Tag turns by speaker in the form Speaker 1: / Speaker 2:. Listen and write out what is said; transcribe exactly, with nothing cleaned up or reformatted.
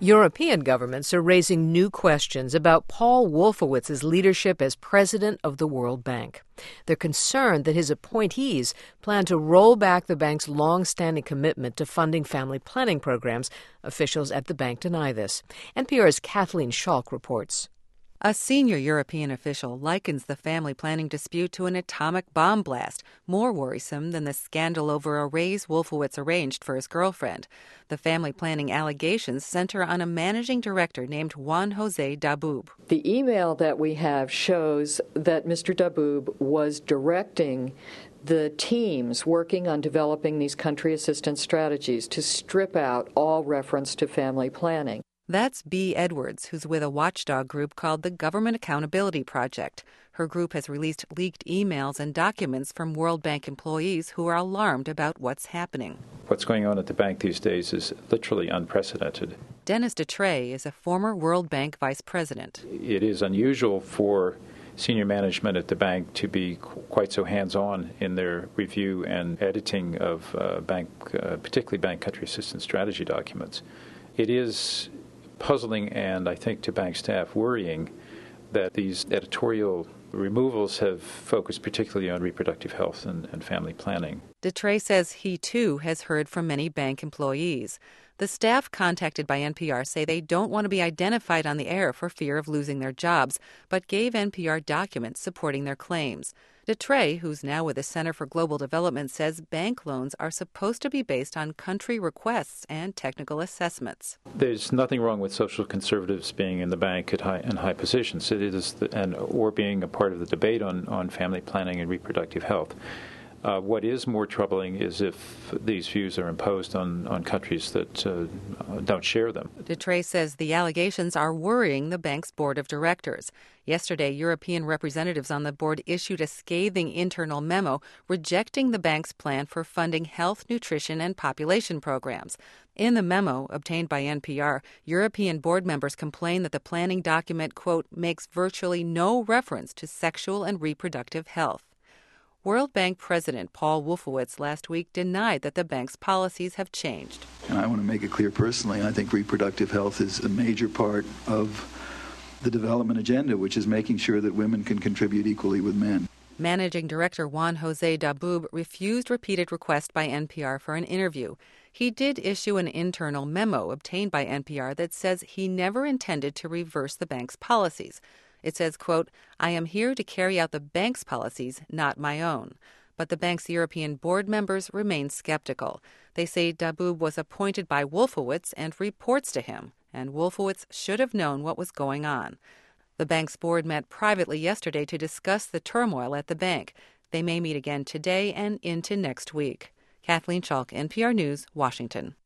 Speaker 1: European governments are raising new questions about Paul Wolfowitz's leadership as president of the World Bank. They're concerned that his appointees plan to roll back the bank's long-standing commitment to funding family planning programs. Officials at the bank deny this. N P R's Kathleen Schalk reports.
Speaker 2: A senior European official likens the family planning dispute to an atomic bomb blast, more worrisome than the scandal over a raise Wolfowitz arranged for his girlfriend. The family planning allegations center on a managing director named Juan Jose Dabub.
Speaker 3: The email that we have shows that Mister Dabub was directing the teams working on developing these country assistance strategies to strip out all reference to family planning.
Speaker 2: That's Bea Edwards, who's with a watchdog group called the Government Accountability Project. Her group has released leaked emails and documents from World Bank employees who are alarmed about what's happening.
Speaker 4: What's going on at the bank these days is literally unprecedented.
Speaker 2: Dennis Detrey is a former World Bank vice president.
Speaker 4: It is unusual for senior management at the bank to be quite so hands-on in their review and editing of uh, bank, uh, particularly bank country assistance strategy documents. It is puzzling and, I think, to bank staff worrying that these editorial removals have focused particularly on reproductive health and, and family planning.
Speaker 2: Detrey says he, too, has heard from many bank employees. The staff contacted by N P R say they don't want to be identified on the air for fear of losing their jobs, but gave N P R documents supporting their claims. Detrey, who's now with the Center for Global Development, says bank loans are supposed to be based on country requests and technical assessments.
Speaker 4: There's nothing wrong with social conservatives being in the bank at high, in high positions. It is the, and or being a part of the debate on, on family planning and reproductive health. Uh, what is more troubling is if these views are imposed on, on countries that uh, don't share them.
Speaker 2: Detrey says the allegations are worrying the bank's board of directors. Yesterday, European representatives on the board issued a scathing internal memo rejecting the bank's plan for funding health, nutrition, and population programs. In the memo, obtained by N P R, European board members complain that the planning document, quote, makes virtually no reference to sexual and reproductive health. World Bank President Paul Wolfowitz last week denied that the bank's policies have changed.
Speaker 5: And I want to make it clear personally, I think reproductive health is a major part of the development agenda, which is making sure that women can contribute equally with men.
Speaker 2: Managing Director Juan Jose Dabub refused repeated requests by N P R for an interview. He did issue an internal memo obtained by N P R that says he never intended to reverse the bank's policies. It says, quote, I am here to carry out the bank's policies, not my own. But the bank's European board members remain skeptical. They say Dabub was appointed by Wolfowitz and reports to him, and Wolfowitz should have known what was going on. The bank's board met privately yesterday to discuss the turmoil at the bank. They may meet again today and into next week. Kathleen Schalk, N P R News, Washington.